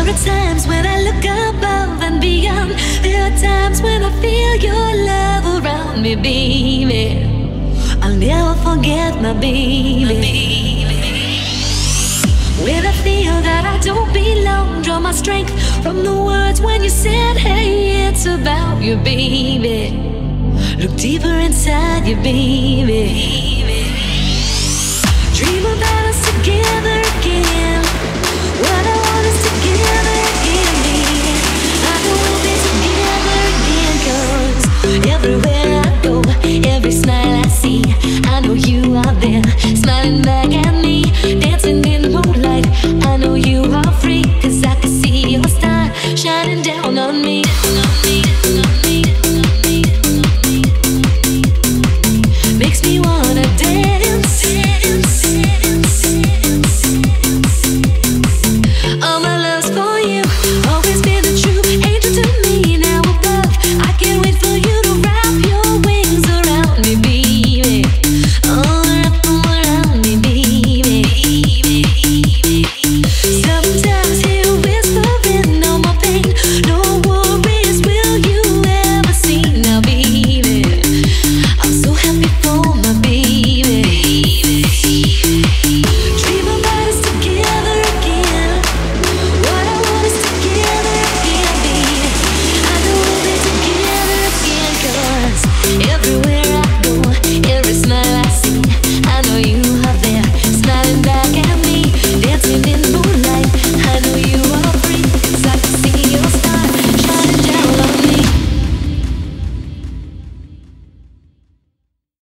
There are times when I look above and beyond. There are times when I feel your love around me, baby. I'll never forget my baby. When I feel that I don't belong, draw my strength from the words when you said, hey, it's about you, baby. Look deeper inside you, baby. Dream about us together again. What I want is together again, baby. I know we'll be together again, 'cause everywhere I go, every smile I see, I know you are there, smiling back.